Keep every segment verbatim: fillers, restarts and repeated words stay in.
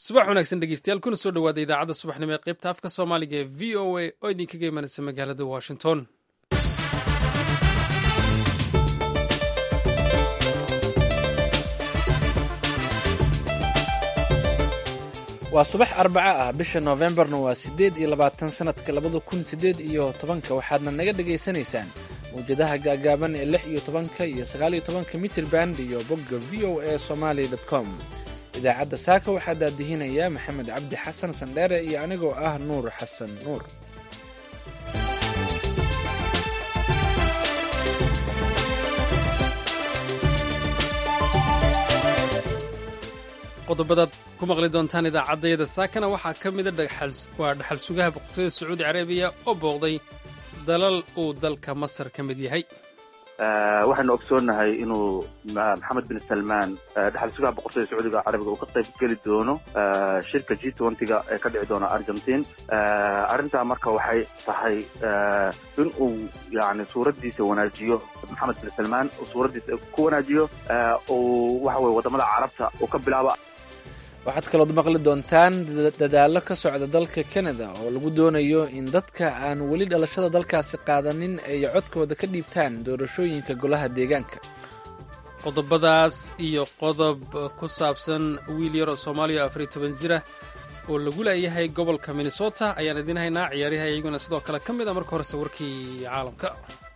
subax wanaagsan dhegeystayaal kuna soo dhawaada idaacadda subaxnimo ee qaybta afka soomaaliga ee v o a oo idinkaga imanaysa magaalada washington. waa subax arbaca ah bisha noofembarna waa siddeed iyo labaatan sanadka labada kun siddeed iyo tobanka waxaadna naga dhegaysanaysaan mawjadaha gaagaaban ee lix iyo tobanka iyo sagaal iyo tobanka mitir band iyo bogga v o a somaly dot com. idaacadda saaka waxaa daadihinaya maxamed cabdi xasan sandheere iyo anigoo ah nuur xasan nuur. qodobadaad ku maqli doontaan idaacaddayada saakana waxaa ka mida waa dhaxal sugaha boqortooyada sacuudi carabiya oo booqday dalal uu dalka masar ka mid yahay. waxaanu ogsoonnahay inuu maxamed bin salmaan dhaxal sugaha boqortooyada sacuudiga carabiga uu ka qayb geli doono shirka g twenty-ga ee ka dhici doona argentine. arrintaa marka waxay tahay in uu yani suuraddiisa wanaajiyo maxamed bin salmaan uu suuraddiisa ku wanaajiyo uu waxa weye waddamada carabta uu ka bilaabo. waxaad kalood maqli doontaan dadaallo ka socda dalka kanada oo lagu doonayo in dadka aan weli dhalashada dalkaasi qaadanin ay codkooda ka dhiibtaan doorashooyinka golaha deegaanka. qodobadaas iyo qodob ku saabsan wiil yar oo soomaaliya afar iyo toban jira oo lagu leeyahay gobolka minnesota ayaan idiin haynaa. ciyaariha iyaguna sidoo kale ka mid a. marka horese warkii caalamka.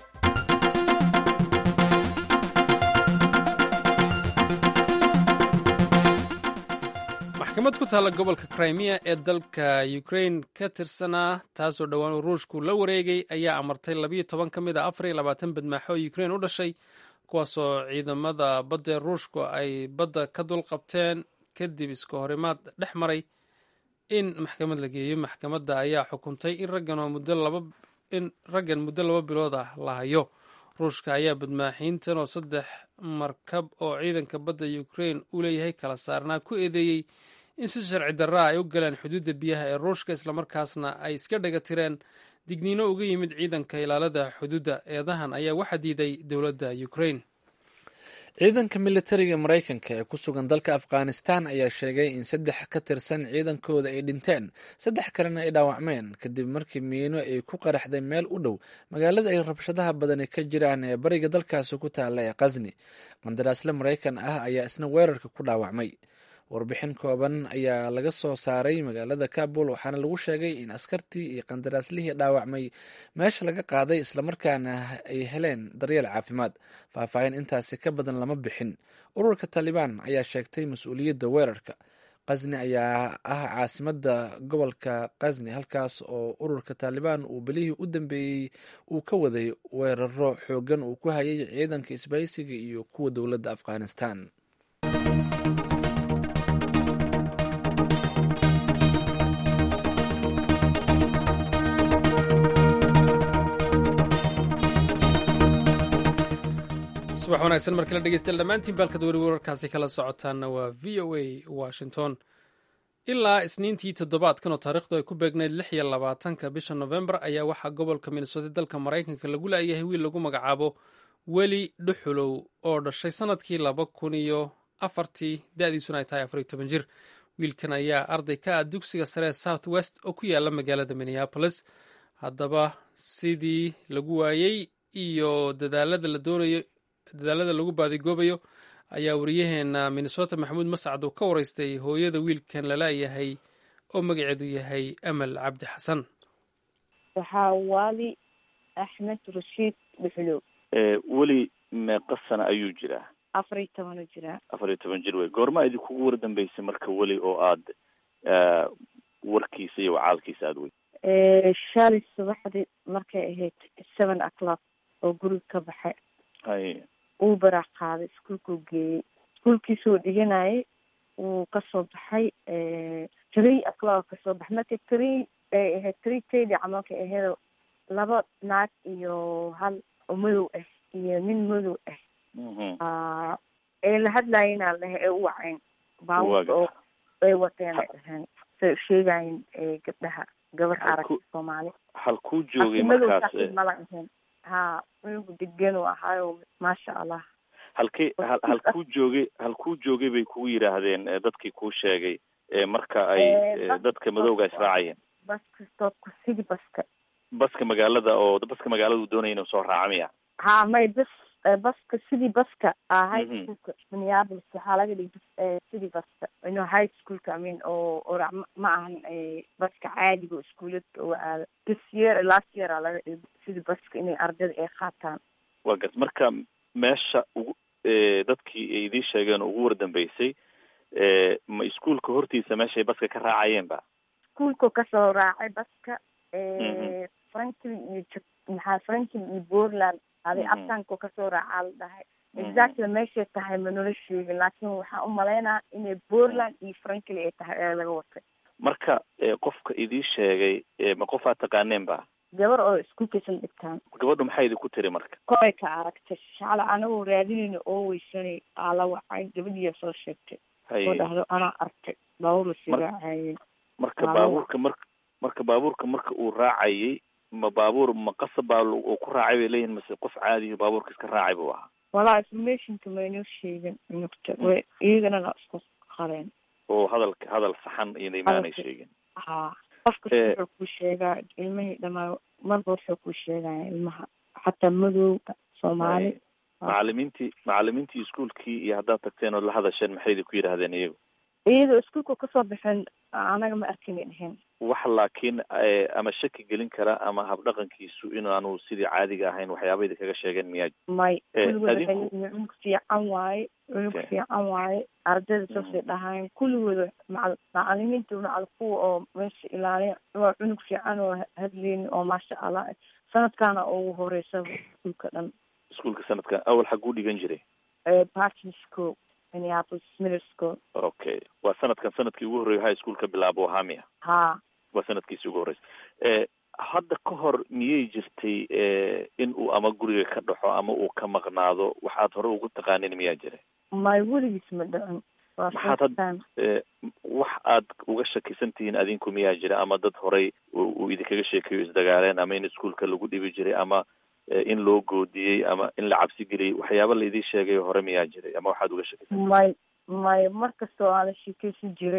maxkamad ku taalla gobolka crimea ee dalka ukraine ka tirsanaa taasoo dhowaan ruushku la wareegay ayaa amartay labiyo toban ka mid a afar iyo labaatan badmaaxo oo ukraine u dhashay kuwaasoo ciidamada badda ee ruushku ay badda ka dulqabteen kadib iska horimaad dhex maray in maxkamad la geeyo. maxkamadda ayaa xukuntay in raggan in raggan muddo laba bilood ah la hayo. ruushka ayaa badmaaxiintan oo saddex markab oo ciidanka badda ukraine uu leeyahay kala saarnaa ku eedeeyey in si sharci darraa ay u galeen xuduudda biyaha ee ruushka islamarkaasna ay iska dhaga tireen digniino uga yimid ciidanka ilaalada xuduudda. eedahan ayaa waxa diiday dowladda ukraine. ciidanka militariga maraykanka ee ku sugan dalka afghanistan ayaa sheegay in saddex ka tirsan ciidankooda ay dhinteen saddex kalena ay dhaawacmeen kadib markii miino ay ku qaraxday meel u dhow magaalada ay rabshadaha badani ka jiraan ee bariga dalkaasi ku taalla ee qasni. qandaraasle maraykan ah ayaa isna weerarka ku dhaawacmay. warbixin kooban ayaa laga soo saaray magaalada kabul waxaana lagu sheegay in askartii iyo qandaraaslihii dhaawacmay meesha laga qaaday islamarkaana ay heleen daryeel caafimaad. faahfaahin intaasi ka badan lama bixin. ururka taalibaan ayaa sheegtay mas-uuliyadda weerarka. qasni ayaa ah caasimada gobolka qasni halkaas oo ururka taalibaan uu belihii u dambeeyey uu ka waday weeraro xoogan uu ku hayay ciidanka isbahaysiga iyo kuwa dowladda afghanistan. subax wanaagsan markala dhegeystayaal dhammaantiin baalkad weri wararkaasi kala socotaanna waa v o a washington. ilaa isniintii toddobaadkan oo taariikhdu ay ku beegnayd lix iyo labaatanka bisha nofembar ayaa waxaa gobolka minnesota dalka maraykanka lagu laayahay wiil lagu magacaabo weli dhuxulow oo dhashay sanadkii laba kun iyo afartii da-diisuna ay tahay afar iyo toban jir. wiilkan ayaa arday ka ah dugsiga sare ee south west oo ku yaala magaalada minneapolis. haddaba sidii lagu waayey iyo dadaalada la doonayo dadaalada lagu baadigoobayo ayaa wariyaheena minnesota maxamuud mascad uu ka waraystay hooyada wiilkan lalaayahay oo magaceedu yahay amal cabdi xasan. waxaa waali axmed rashiid dhuxulow. weli meeqa sana ayuu jiraa? afar iyo toban u jiraa. afar iyo toban jir wey. goorma idinkugu war dambeysay marka weli oo aad warkiisa iyo wacaalkiisa aada wey? shalay subaxdii markay ahayd seven o'clock oo guriga ka baxay. hay uu barac qaaday iskuolkuu geeyey. iskuolkiisuu dhiganayay wuu kasoo baxay three o'clock kasoo baxay. marka three ay ahayd three tady camalka aheedo laba naag iyo hal oo madow ah iyo nin madow ah ee la hadlaayinaa lehe ee u waceen baabuurka oo ay wateen ay dhaheen say sheegayin gabdhaha gabar arag soomaali. halkuu joogay markaas? mala ahayn ha wiilku degan u ahaayo maasha allah. halkii halkuu joogay halkuu joogay bay kugu yidhaahdeen dadkii kuu sheegay marka ay dadka madowga israacayeen? baska stopka city baska baska magaalada oo baska magaalada uu doonaya inuu soo raaco miya? ha may bas baska city baska ah high schoolka Minneapolis waxaa laga dhigay city baska inuu high schoolka amin oo oo ma ahan baska caadiga iskuulada oo aad this year last year laga dhigay city baska inay ardayda ay qaataan. waa gas marka meesha ugu dadkii ay idin sheegeen ugu wardambeysay ma iskuulka hortiisa meeshay baska ka raacayeen ba? iskuulka ka soo raacay baska Franklin iyo maxaa Franklin iyo Portland adi abtanko ka soo raacay dhahay exactly meesha tahay manolo sheegin laakiin waxaan u maleynaa inay Portland iyo Franklin ay tahay laga watay. marka qofka idin sheegay ma qof aad taqaaneen ba? gabar oo iskuulka san dhigtaan. gabadhu maxay idin ku tiri marka? koy ka aragtay shala anagu raadinayno oo weysanay ala waxay gabadhiya soo sheegtay oo dhahdo ana arkay baabuur sigaacay. marka baabuurka marka marka baabuurka marka uu raacayay ma baabuur ma qasab baa uu ku raacay bay leeyihiin mase qof caadi ah baabuurka iska raacay buu ahaa? walaa information kama inoo sheegin nugta way iyagana la isku qareen oo hadalka hadal saxan iyo iimaanay sheegin. ha qofka wuxuu ku sheegaa ilmaha dhamaa marba wuxuu ku sheegaa ilmaha xataa madowga Soomaali. macallimiintii macallimiintii iskuulkii iyo haddaad tagteen oo la hadasheen maxay idin ku yidhaahdeen iyagu? iyadoo iskuulka kasoo bixin anaga ma arkin dhahin wax laakiin ama shaki gelin kara ama habdhaqankiisu inaanu sidii caadiga ahayn waxyaaba idin kaga sheegeen miyaa? may kulligooda cunug fiican waaye cunug fiican waaye ardayda saasay dhahaan kulligooda macallimiinta macal kuwa oo meesha ilaaliya waa cunug fiican oo hadleyn oo maasha allah sanadkaana ugu horeysa iskuulka dhan. iskuulka sanadkan awal xaguu dhigan jiray? Parton School Minneapolis Middle School. okay waa sanadkan sanadkii ugu horreeyay high schoolka bilaabo ahaa miya? ha waa sanadkiisi ugu horreysay. hadda ka hor miyay jirtay in uu ama guriga ka dhaxo ama uu ka maqnaado waxaad hore ugu taqaanin miyaa jiray? may weligiis ma dhicin. maxaad wax aad uga shakisan tihiin adinku miyaa jira ama dad horey uu idinkaga sheekeeyo isdagaaleen ama in iskuulka lagu dhibi jiray ama in loo goodiyey ama in la cabsi geliyey waxyaaba la idin sheegay hore miyaa jiray ama waxaad uga shakisan? may may markastoo aan la sheekeysan jiray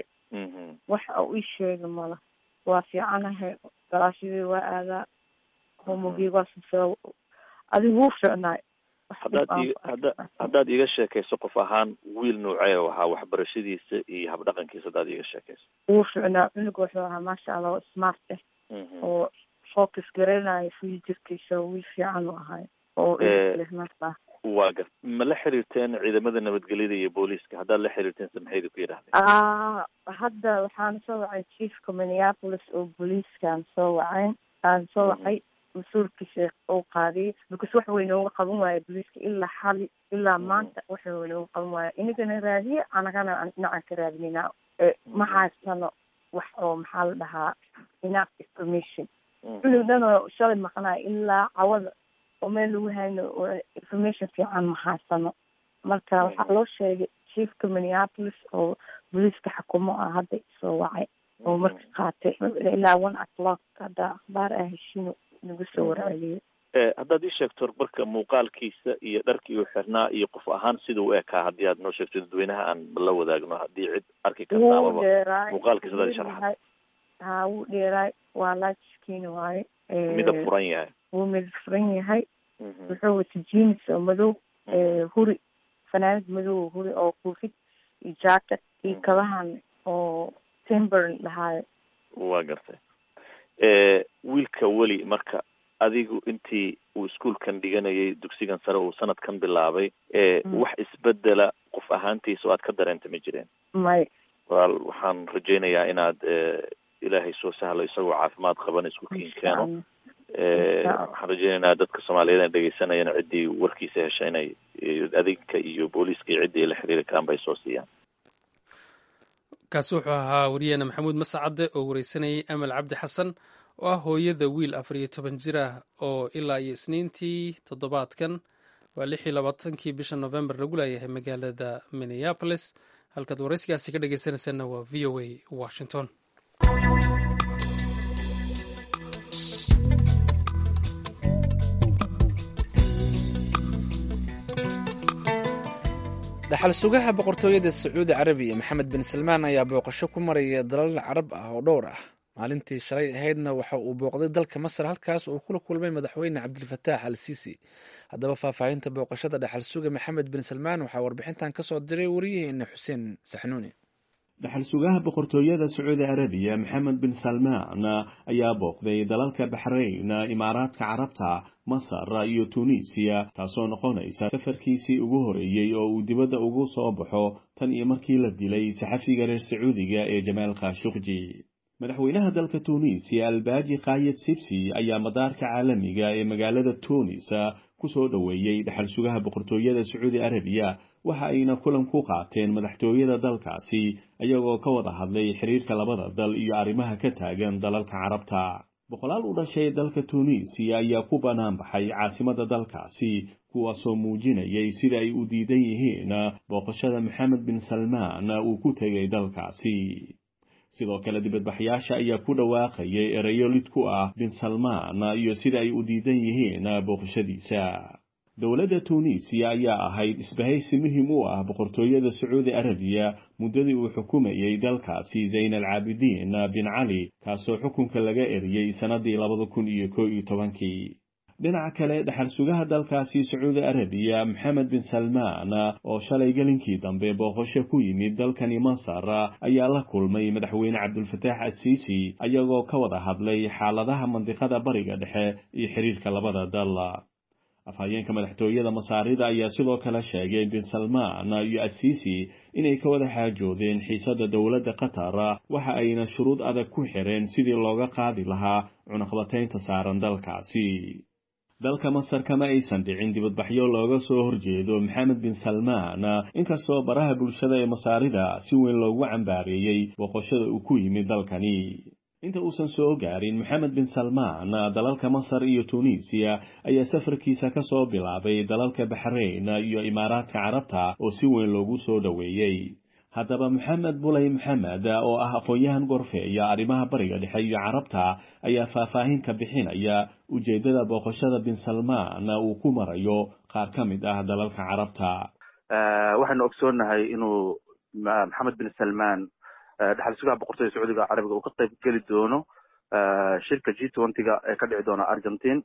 waxa uu ii sheegay mala waa fiicanahay galaashadii waa aadaa homogii waa soo adigu wuu fiicnaay. haddaad hadda haddaad iga sheekayso qof ahaan wiil noocee oo ahaa waxbarashadiisa iyo habdhaqankiisa haddaad iga sheekayso? wuu fiicnaa cunug wuxuu ahaa maasha allah smart ah oo focus garanayo future-kiisa wiil fiican u ahay oo ilmaha. waa gar ma la xiriirteen ciidamada nabadgelyada iyo booliiska? haddaad la xiriirteen se maxay idinku yidhahdeen? ah hadda waxaan soo wacay chiefka Minneapolis oo booliiskaan soo wacayn aan soo wacay mas-uulkiisa oo qaadiyay because wax weyn uga qaban waayo booliiska ilaa xali ilaa maanta wax weyn uga qaban waayo inagana raadiye anagana dhinacan ka raadinayna ma haysano wax oo maxaa la dhahaa enough information. cunug dhan oo shalay maqnaa ilaa cawada oo meel lagu hayno information fiican ma haysano marka waxaa loo sheegay chiefka Minneapolis oo booliiska xukumo ah hadda soo wacay oo marka qaatay ilaa one o'clock hadda akhbaar ah heshiino nagu soo warceliyay. haddaad ii sheegto marka muuqaalkiisa iyo dharkii uu xirnaa iyo qof ahaan sida uu ekaa haddii aad noo sheegto dadweynaha aan la wadaagno haddii cid arki karta amaba muuqaalkiisa hadaad sharaxaad. ha wuu dheeraay waa laajiskiina waaye midab furan yahay wuu midab furan yahay wuxuu wata jeans oo madow huri fanaanad madow huri oo koofid iyo jacket iyo kabahan oo timber lahaayo. waa gartay. wiilka weli marka adigu intii uu iskuolkan dhiganayay dugsigan sare uu sanadkan bilaabay wax isbedela qof ahaantiisa oo aad ka dareenta ma jireen? may wal waxaan rajaynayaa inaad ilaahay soo sahlo isagoo caafimaad qaban isku kiin keeno. waxaan rajaynaynaa dadka soomaaliyeed ee dhegeysanayana ciddii warkiisa hesha inay adinka iyo booliiska iyo ciddii ay la xiriiri karaan bay soo siiyaan. kaasi wuxuu ahaa wariyeena maxamuud mascade oo wareysanayay amal cabdi xasan oo ah hooyada wiil afar iyo toban jir ah oo ilaa iyo isniintii toddobaadkan waa lix iyo labaatankii bisha november lagu leeyahay magaalada Minneapolis. halkaad wareysigaasi ka dhegeysanaysaana waa v o a Washington. dhaxal sugaha boqortooyada sacuudi carabiya maxamed bin salmaan ayaa booqasho ku maraya dalal carab ah oo dhowr ah. maalintii shalay ahaydna waxa uu booqday dalka masar, halkaas uu kula kulmay madaxweyne cabdilfataax al siisi. haddaba faahfaahinta booqashada dhaxal suga maxamed bin salmaan waxaa warbixintan ka soo diray wariyaheena xuseen saxnuuni. dhaxal sugaha boqortooyada sacuudi carabiya maxamed bin salmaan ayaa booqday dalalka baxrayn, imaaraadka carabta, masar iyo tunisiya, taasoo noqonaysa safarkiisii ugu horeeyey oo uu dibadda ugu soo baxo tan iyo markii la dilay saxafiga reer sacuudiga ee jamaal khashuqji. madaxweynaha dalka tunisiya albaaji kaayid sibsi ayaa madaarka caalamiga ee magaalada tunis ku soo dhoweeyey dhaxal sugaha boqortooyada sacuudi carabiya, waxa ayna kulan ku qaateen madaxtooyada dalkaasi iyagoo ka wada hadlay xiriirka labada dal iyo arrimaha ka taagan dalalka carabta. boqolaal u dhashay dalka tunisiya ayaa ku bannaan baxay caasimada dalkaasi, kuwaasoo muujinayay sida ay u diidan yihiin booqashada maxamed bin salmaan uu ku tegay dalkaasi. sidoo kale dibadbaxyaasha ayaa ku dhawaaqayay erayo lid ku ah bin salmaan iyo sida ay u diidan yihiin booqashadiisa. dowladda tunisiya ayaa ahayd isbahaysi muhiim u ah boqortooyada sacuudi carabiya muddadii uu xukumayey dalkaasi zayn alcaabidiin bin cali, kaasoo xukunka laga eriyey sannadii labada kun iyo koo iyo tobankii. dhinaca kale dhaxal sugaha dalkaasi sacuudi carabiya maxamed bin salmaan oo shalay gelinkii dambe booqasho ku yimid dalkani masar ayaa la kulmay madaxweyne cabdilfataax al-siisi, ayagoo ka wada hadlay xaaladaha mandiqada bariga dhexe iyo xiriirka labada dal. afhayeenka madaxtooyada masaarida ayaa sidoo kale sheegay bin salmaan iyo al-siisi inay ka wada xaajoodeen xiisada dowladda qatar, waxa ayna shuruud adag ku xireen sidii looga qaadi lahaa cunaqabataynta saaran dalkaasi. dalka masar kama aysan dhicin dibadbaxyo looga soo horjeedo maxamed bin salmaan, inkastoo baraha bulshada ee masaarida si weyn loogu cambaareeyey booqashada uu ku yimid dalkani. inta uusan soo gaarin maxamed bin salmaan dalalka masar iyo tunisiya ayaa safarkiisa ka soo bilaabay dalalka baxrayn iyo imaaraadka carabta oo si weyn loogu soo dhoweeyey. haddaba maxamed bulay maxamed oo ah aqoon-yahan gorfeeya arrimaha bariga dhexe iyo carabta ayaa faahfaahin ka bixinaya ujeeddada booqashada bin salmaan uu ku marayo qaar ka mid ah dalalka carabta. waxaynu ogsoonnahay inuu maxamed bin salmaan dhaxal sugaha boqortooyada sacuudiga carabiga uu ka qayb geli doono shirka g twenty-ga ee ka dhici doona argentine.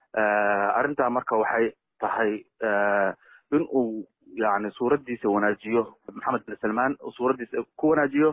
arrintaa marka waxay tahay in uu yani suuraddiisa wanaajiyo, maxamed bin salmaan uu suuraddiisa ku wanaajiyo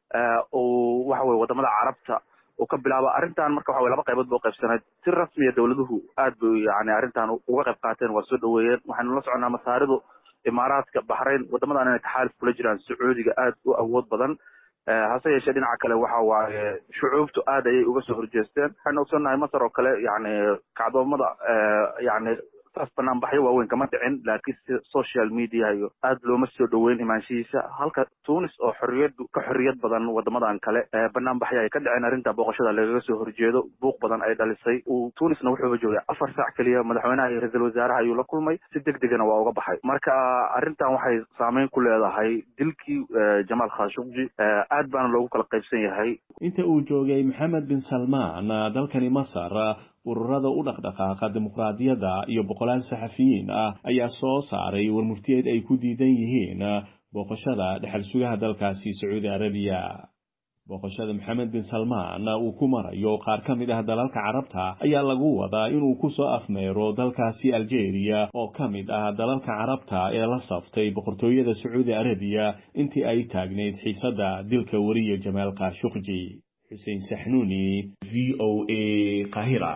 uu waxa weye wadamada carabta uu ka bilaabo. arrintan marka waxa weye laba qaybood ba u qaybsanayd. si rasmiya dowladuhu aad bay yani arrintan uga qayb qaateen, waa soo dhoweeyeen. waxaynu la soconaa masaaridu, imaaraadka, baxrayn, wadamadan inay taxaalif kula jiraan sacuudiga aad u awood badan. hase yeeshee dhinaca kale waxa waaye shucuubtu aad ayay uga soo horjeesteen. waxaynu ogsoonnahay masar oo kale yani kacdoomada yani saas banaanbaxyo waaweyn kama dhicin, laakiin si social media iyo aad looma soo dhoweyn imaanshihiisa. halka tunis oo xorriyadu ka xorriyad badan wadamadan kale banaanbaxyo ay ka dhiceen arrinta booqashada lagaga soo horjeedo, buuq badan ay dhalisay. uu tunisna wuxuuba joogay afar saac keliya, madaxweynaha iyo ra-iisul wasaaraha ayuu la kulmay, si deg degana waa uga baxay. marka arrintan waxay saameyn ku leedahay dilkii jamaal khashuqji, aad baana loogu kala qaybsan yahay. inta uu joogay maxamed bin salmaan dalkani masar, ururada u dhaqdhaqaaqa dimuqraadiyadda iyo boqolaal saxafiyiin ah ayaa soo saaray warmurtiyeed ay ku diidan yihiin booqashada dhaxal sugaha dalkaasi sacuudi carabiya. booqashada maxamed bin salmaan uu ku marayo qaar ka mid ah dalalka carabta ayaa lagu wadaa inuu ku soo afmeero dalkaasi algeria oo ka mid ah dalalka carabta ee la saftay boqortooyada sacuudi carabiya intii ay taagnayd xiisada dilka wariye jamaal khashuqji. xuseen saxnuuni, v o a, Qaahira.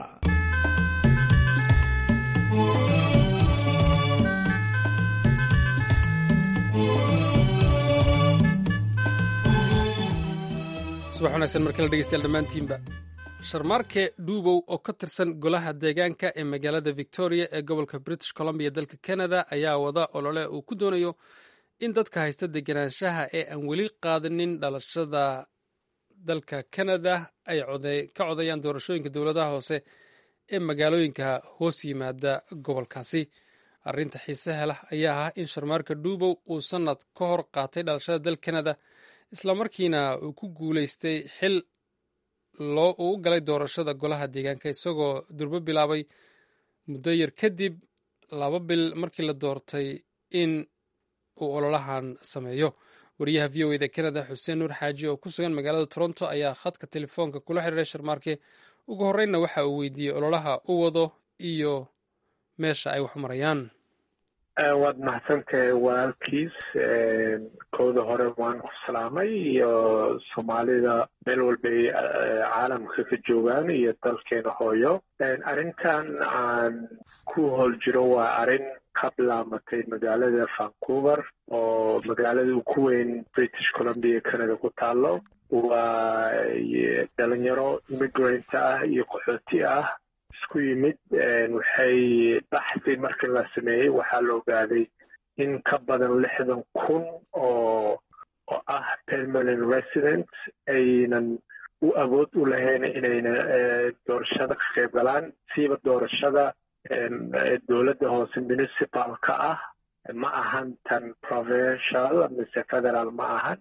subax wanaagsan markale dhegeystayaal dhammaantiinba. sharmaarke dhuubow oo ka tirsan golaha deegaanka ee magaalada victoria ee gobolka british columbia dalka canada ayaa wada olole uu ku doonayo in dadka haysta deganaanshaha ee aan weli qaadanin dhalashada dalka canada ay ka codayaan doorashooyinka dowladaha hoose ee magaalooyinka hoos yimaada gobolkaasi. arrinta xiisaha leh ayaa ah in sharmaarka dhuubow uu sanad ka hor qaatay dhalashada dal canada, islamarkiina uu ku guuleystay xil loo uu galay doorashada golaha deegaanka, isagoo durbo bilaabay muddo yar kadib laba bil markii la doortay in uu ololahan sameeyo wariyaha v o eda canada xuseen nuur xaaji oo ku sugan magaalada toronto ayaa khadka telefoonka kula xiriiray sharmaarke ugu horreynna waxa uu weydiiyey ololaha u wado iyo meesha ay wax marayaan. waad mahadsantahay walaalkiis. kooda hore waan ku salaamay iyo soomaalida meel walbay caalamka ka joogaan iyo dalkeena hooyo. arrintan aan ku howl jiro waa arrin ka bilaamatay magaalada Vancouver oo magaalada ugu weyn British Columbia Canada ku taalo. waa dhalinyaro immigrant ah iyo qaxooti ah isku yimid. waxay baxsi markii la sameeyey waxaa la ogaaday in ka badan lixdan kun oo oo ah permanent resident aynan u awood u lahayn inayna doorashada ka qayb galaan, siiba doorashada dowladda hoose municipalka ah ma ahan tan provincial mise federal ma ahan.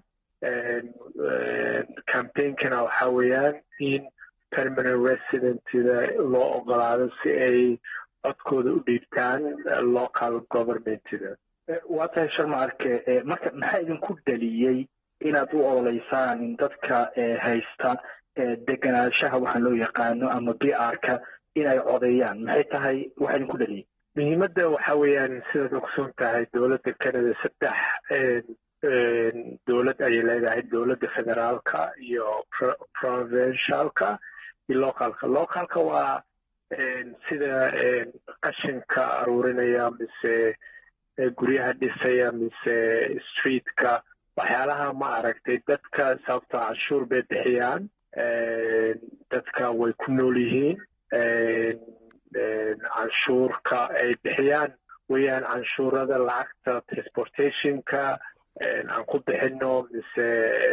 campaignkana waxaa weeyaan in permanent residentida loo ogolaado si ay codkooda u dhiibtaan local governmentida. waa tahay sharmaarke, marka maxaa idinku dhaliyey inaad u ololeysaan dadka haysta deganaanshaha waxaan loo yaqaano ama b r-ka inay codeeyaan? maxay tahay waxaa idinku dhaliyey? muhiimadda waxaa weeyaan sidaad ogsoon tahay dowladda Canada saddex dowlad ayay leedahay, dowladda federaalka iyo provincialka iyo localka. localka waa sida qashinka aruurinaya mise guryaha dhisaya mise streetka, waxyaalaha ma aragtay dadka sababto canshuur bay bixiyaan, dadka way ku nool yihiin. canshuurka ay bixiyaan weeyaan canshuurada lacagta transportationka aan ku bixino mise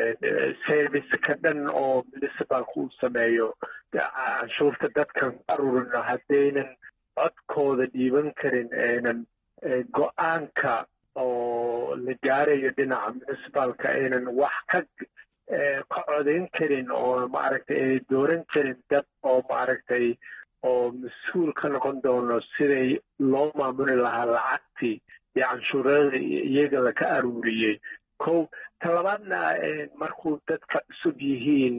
serviceka dhan oo municipalka uu sameeyo. canshuurta dadkan aruurino haddaynan codkooda dhiiban karin, aynan go-aanka oo la gaarayo dhinaca municipalka aynan wax ka ka codayn karin oo maaragtay ay dooran karin dad oo maaragtay oo mas-uul ka noqon doono siday loo maamuli lahaa lacagtii iyo canshuurada iyaga laka aruuriyey. kow talabaadna markuu dadka cusub yihiin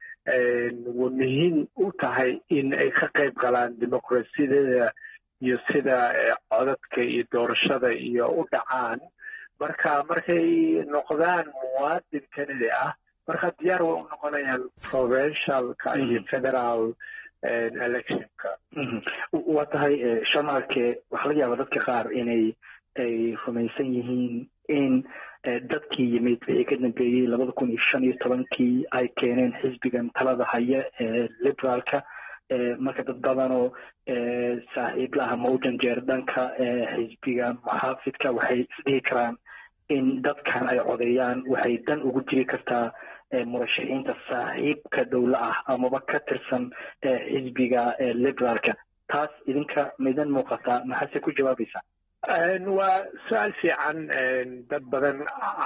waa muhiim u tahay in ay ka qayb galaan dimuqraasiyadda iyo sida codadka iyo doorashada iyo u dhacaan. marka markay noqdaan muwaadin Canada ah, marka diyaar way u noqonayaan provincialka iyo federal electionka. waa tahay sharmaarke, waxaa laga yaabaa dadka qaar inay ay rumaysan yihiin in dadkii yimid wixii ka dambeeyey labada kun iyo shan iyo tobankii ay keeneen xisbigan talada haya ee liberaalka. marka dad badanoo saaxiib laha mawjan jeer dhanka xisbiga muxaafidka waxay isdhihi karaan in dadkan ay codeeyaan waxay dan ugu jiri kartaa murashaxiinta saaxiibka dowla ah amaba ka tirsan xisbiga liberaalka. taas idinka midan muuqataa, maxaase ku jawaabaysaa? waa su-aal fiican. dad badan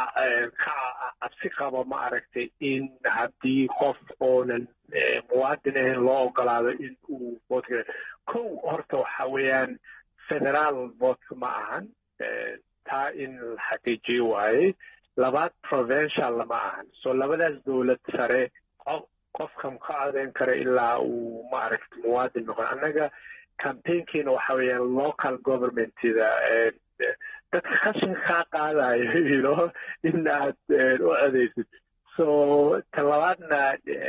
ka cabsi qabo ma aragtay in haddii qof oonan muwaadin ahayn loo ogolaado in uu vote. kow horta waxaa weeyaan federaal votka ma ahan, taa in la xaqiijiyo waaye. labaad provincial lama ahan. so labadaas dowlad sare qofkan ka codeyn kara ilaa uu ma aragtay muwaadin noqon. annaga campaignkiina waxaa weeyaan local governmentida dadka qashinka kaa qaadayo you know in aad u codeysid. so talabaadna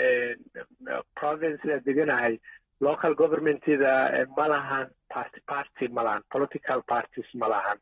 provinceda deganahay local governmentida ma lahan party party ma lahan, political parties ma lahan.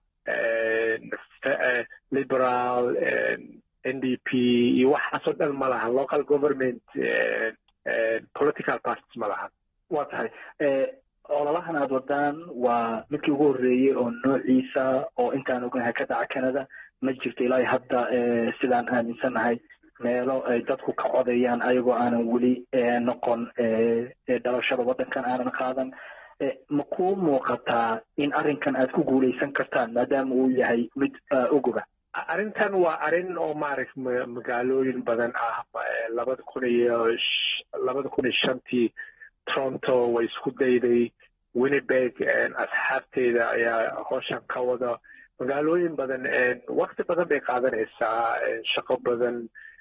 liberal N D P iyo waxaasoo dhan ma lahan. local government political parties ma lahan. waa tahay ololahan aad wadaan waa midkii ugu horreeyey oo noociisa oo intaan ognahay ka dhaca Canada. ma jirto ilaa hadda sidaan aaminsanahay meelo ay dadku ka codeeyaan ayagoo aanan weli noqon dhalashada waddankan aanan qaadan. ma kuu muuqataa in arrinkan aad ku guulaysan kartaan maadaama uu yahay mid uguba? arrintan waa arrin oo maaragtay magaalooyin badan ah. labada kun iyo labada kun iyo shantii Toronto way isku dayday, Winnipeg asxaabteeda ayaa howshan ka wada. magaalooyin badan wakti badan bay qaadanaysaa shaqo badan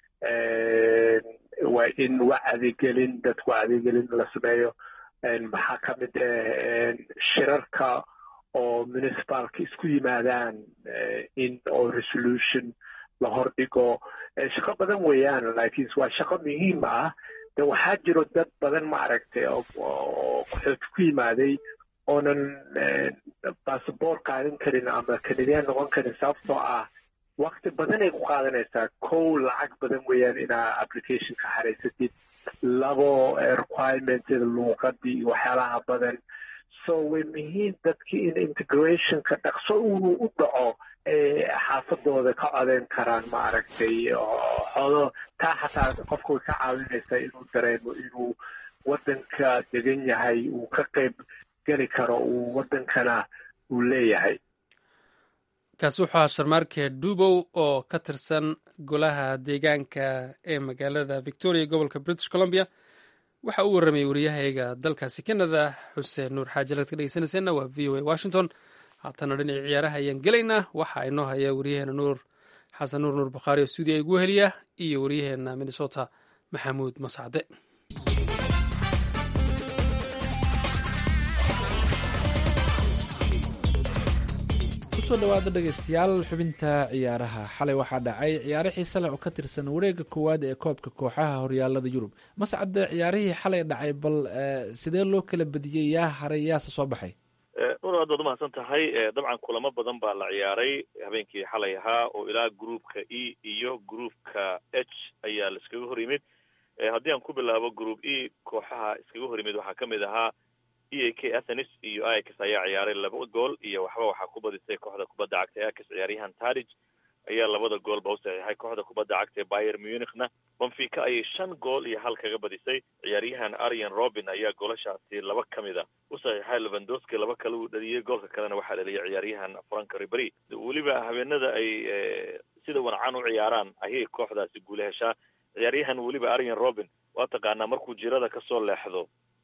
waa in wacdigelin dadku wacdigelin la sameeyo maxaa ka mid ah shirarka oo municipalka isku yimaadaan in oo resolution la hordhigo shaqo badan weeyaan laakiin waa shaqo muhiim ah de waxaa jiro dad badan maaragtay oo qaxooti ku yimaaday oonan basaboor qaadan karin ama canadian noqon karin sababtoo ah wakti badan ay ku qaadanaysaa kow lacag badan weeyaan inaa application ka xaraysatid labo requirementada luuqadii iyo waxyaalaha badan so way muhiim dadkii in integrationka dhaqso uu u dhaco xaafadooda ka codeyn karaan maaragtay xoolo taa xataa qofka way ka caawinaysaa inuu dareemo inuu waddanka degan yahay uu ka qayb geli karo uu waddankana uu leeyahay kaasi wuxuu ahaa sharmaarke dubow oo ka tirsan golaha deegaanka ee magaalada victoria gobolka british columbia waxa uu warramayay wariyahayga dalkaasi canada xuseen nuur xaaji lagad ka dhegeysanayseena waa v o a washington haatana dhinacii ciyaaraha ayaan gelaynaa waxa inoo haya waryaheena nuur xasan nuur nuur bakhaari oo stuudiya igu heliya iyo waryaheena minnesota maxamuud mascade kusoo dhawaada dhegeystayaal xubinta ciyaaraha xalay waxaa dhacay ciyaaro xiise leh oo ka tirsan wareega koowaad ee koobka kooxaha horyaalada yurub mascade ciyaarihii xalay dhacay bal sidee loo kala badiyey yaa haray yaase soo baxay nuur aad baad umahadsan tahay dabcan kulamo badan baa la ciyaaray habeenkii xalay ahaa oo ilaa groupka e iyo groupka h ayaa la iskaga hor yimid haddii aan ku bilaabo group e kooxaha iskaga hor yimid waxaa kamid ahaa e a k athenis iyo ix ayaa ciyaaray laba gool iyo waxba waxaa ku badisay kooxda kubadda cagta ix ciyaaryahan tarij ayaa labada goolba u saxiixay kooxda kubadda cagta bayer munichna benfica ayay shan gool iyo hal kaga badisay ciyaaryahan arian robin ayaa goolashaasi laba ka mid a u saxiixay levandoski laba kale uu dhaliyey goolka kalena waxaa dhaliyay ciyaaryahan frank riberi weliba habeenada ay sida wanacan u ciyaaraan ayay kooxdaasi guula heshaa ciyaaryahan weliba arian robin waa taqaanaa markuu jirada kasoo leexdo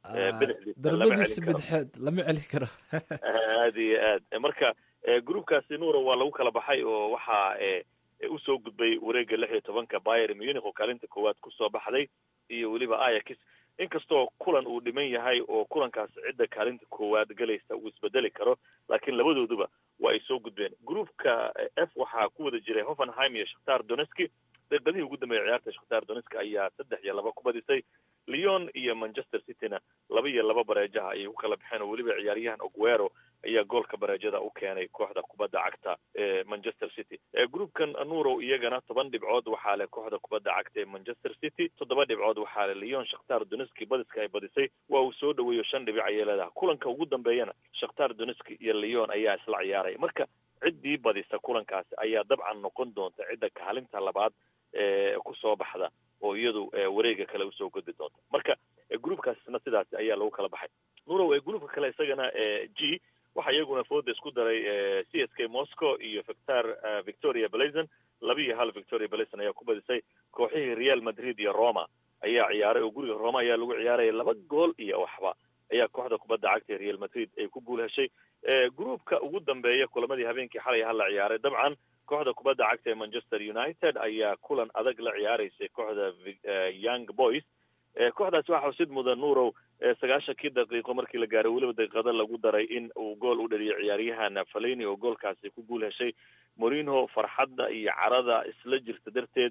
darbadiisa bidxeed lama celin karo aad iyo aad marka groupkaasi nuura waa lagu kala baxay oo waxaa usoo gudbay wareega lix iyo tobanka bayer munich oo kaalinta koowaad kusoo baxday iyo weliba ix inkastoo kulan uu dhiman yahay oo kulankaas cidda kaalinta koowaad galaysa uu isbedeli karo laakiin labadooduba waa ay soo gudbeen groupka f waxaa ku wada jiray hoffenheim iyo shakhtar donetski daqiiqadihii ugu dambeeyay ciyaarta shakhtar donetski ayaa saddex iyo laba ku badisay leon iyo manchester cityna laba iyo laba bareejaha ayay ku kala baxeen oo weliba ciyaaryahan oguero ayaa goolka bareejada u keenay kooxda kubadda cagta ee manchester city groupkan nurow iyagana toban dhibcood waxaa leh kooxda kubadda cagta ee manchester city toddoba dhibcood waxaa leh leon shakhtar donetski badiska ay badisay waa uu soo dhaweeyo shan dhibic ayay leedahay kulanka ugu dambeeyana shakhtar donetski iyo leon ayaa isla ciyaaray marka ciddii badisa kulankaasi ayaa dabcan noqon doonta cidda kaalinta labaad ee kusoo baxda oo iyadu wareega kale usoo gudbi doonta marka groupkaasna sidaasi ayaa lagu kala baxay nurow groupka kale isagana g waxaa iyaguna fooda isku daray c s k moscow iyo victor victoria blazon laba iyo hal victoria blazon ayaa ku badisay kooxihii real madrid iyo roma ayaa ciyaaray oo guriga roma ayaa lagu ciyaaraya laba gool iyo waxba ayaa kooxda kubadda cagta real madrid ay ku guul heshay groupka ugu dambeeya kulamadii habeenkii xalay hal la ciyaaray dabcan kooxda kubadda cagta ee manchester united ayaa kulan adag la ciyaaraysay kooxda young boys kooxdaasi waxaa xusid mudan nurow sagaashankii daqiiqo markii la gaaray weliba daqiiqada lagu daray in uu gool u dhaliyo ciyaaryahan faleni oo goolkaasi ku guul heshay morinho farxadda iyo carada isla jirta darteed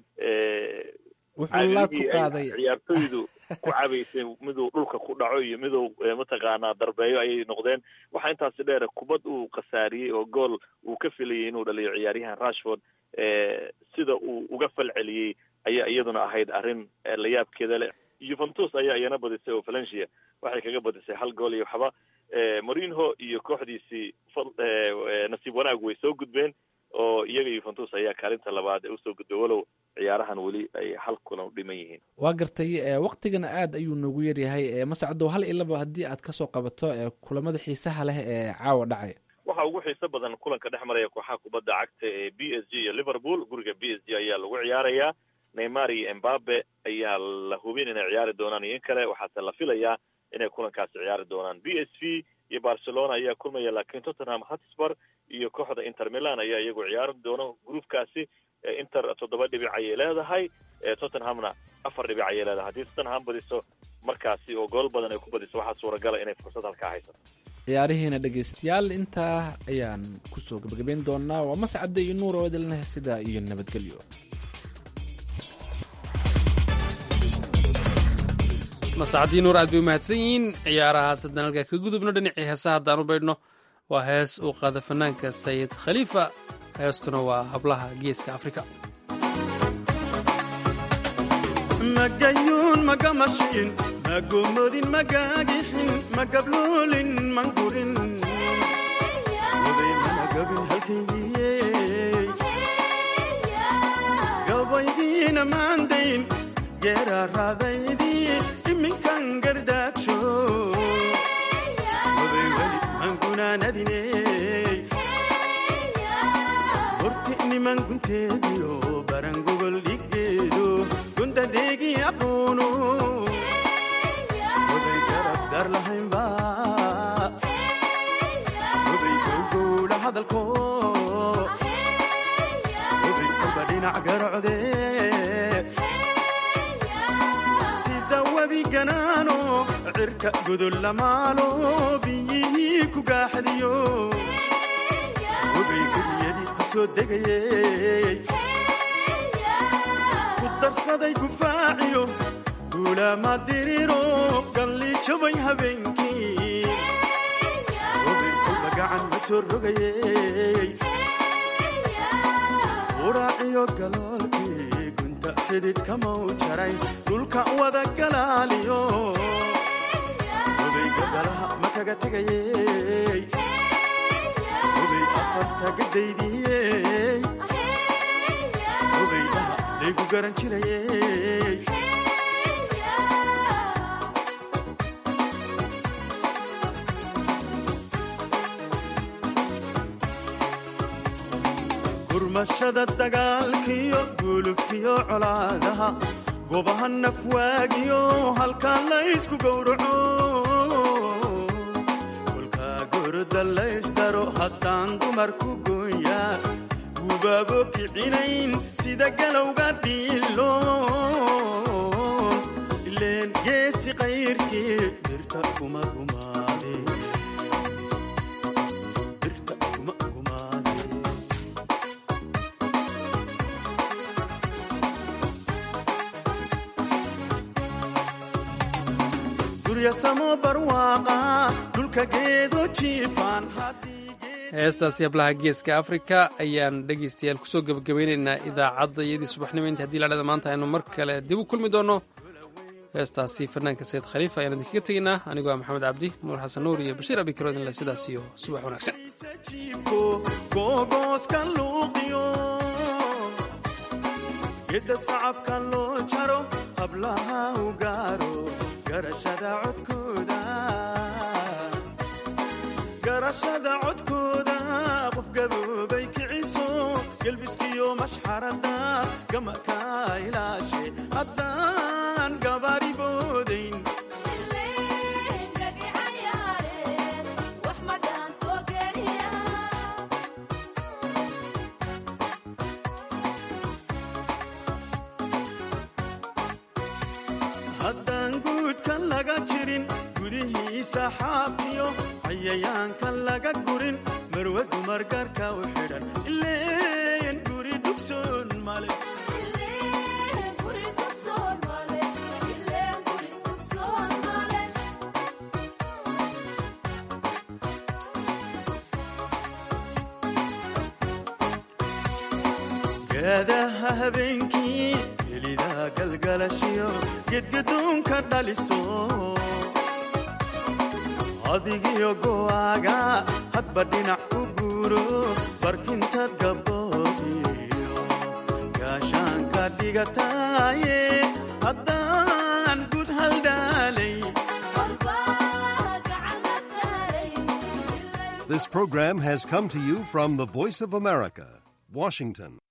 wuxuu laad ku qaaday ciyaartoydu ku cabaysay miduu dhulka ku dhaco iyo miduu mataqaanaa darbeeyo ayay noqdeen waxaa intaasi dheer kubad uu khasaariyey oo gool uu ka filayay inuu dhaliyo ciyaaryahan rashford sida uu uga fal celiyey ayaa iyaduna ahayd arrin layaabkeeda leh yuventus ayaa iyana badisay oo valencia waxay kaga badisay hal gool iyo waxba morinho iyo kooxdiisii nasiib wanaag way soo gudbeen oo iyaga yuventus ayaa kaalinta labaad ee usoo gudbay walow ciyaarahan weli ay hal kulan u dhiman yihiin waa gartay waktigana aad ayuu noogu yaryahay masacdow hal ilaba haddii aad kasoo qabato kulamada xiisaha leh ee caawa dhacay waxaa ugu xiiso badan kulanka dhex maraya kooxaha kubadda cagta ee b s g iyo liverpool guriga b s g ayaa lagu ciyaarayaa neymar iyo embabe ayaa la hubin inay ciyaari doonaan iyo in kale waxaase la filayaa inay kulankaasi ciyaari doonaan. b s v iyo barcelona ayaa kulmaya, laakiin tottenham hotspur iyo kooxda inter milan ayaa iyagu ciyaari doona gruupkaasi. inter toddoba dhibic ayay leedahay, tottenhamna afar dhibic ayay leedahay. haddii tottenham badiso markaasi oo gool badan ay ku badiso waxaa suuragala inay fursad halkaa haysato. ciyaarihiina dhegaystayaal intaa ayaan kusoo gabagabayn doonaa. waa mascade iyo nuur oo idilnah sidaa iyo nabadgelyo. mascadii nuur aad bay umahadsan yihiin. ciyaarahaas haddaan halkaa ka gudubno dhinacii heesaha haddaan u baydhno waa hees uu qaada fanaanka sayid khaliifa, heestuna waa hablaha geeska afrika. magayuun magamashiin magomodin magagixin magabloolin mangurin magabin halkaygiye gabaydiina maandayn geeraaraadaydii iminkan gardaagsho wabay weli mangunaanadine horti niman gunteediyo barangogol dhiggeedo gundadeegi aqoono wabay garab dar lahaynba wabay gowgowla hadalko wabay kolba dhinac garocde sida webi ganaano cirka gudol lamaalo biyihii ku gaaxadiyo wabay geliyadii ku soo degayey ku darsaday gufaaciyo guulaama diriro galli jabay habeenkii wabay kolba gacan ma soo rogayey uraaciyo galoolkii gunta xidid kamau jaray dhulka wada galaaliyo wabay gabalaha ma kaga tegayey wabay afarta gadaydiyey wabay dhaha laygu garan jirayey gurmashada dagaalkiyo gulubkiyo colaadaha gobaha nafwaagiyo halkaa laysku gowraco kolkaa gorda laysdaro haddaan dumarku gooya gubaabo kicinayn sida galowga dhiilo ileen geesi qayrkii dirta kuma gumaade heestaasi hablaha geeska afrika ayaan dhegaystayaal kusoo gebagabaynaynaa idaacadda iyadii subaxnimo inta hadii ladhada maanta aynu mar kale dib u kulmi doonno. heestaasi fanaanka sayid khaliifa ayaan idinkaga tegaynaa. anigoo ah maxamed cabdi, nuur xasan nuur iyo bashiir abikaro idinle sidaas iyo subax wanaagsan. geda sacabka loo jaro hablaha u gaaro garashada codkooda garashada codkooda qof gaboobay kiciso gelbiskiyo mashxarada gamaka ilaashe haddaan gabaari boodayn haddaan guudkan laga jirin gudihiisa xaafiyo cayayaankan laga gurin marwe dumar gaarka u xidhan ileen guri dugsoon male geedaha habeenkii helida galgalashiyo gedgadoonka dhaliso adigiyo go'aaga hadba dhinac u guuro barkintaad gabdhoodiyo gaashaanka dhigataaye haddaan gud haldhaalay. This program has come to you from the Voice of America, Washington.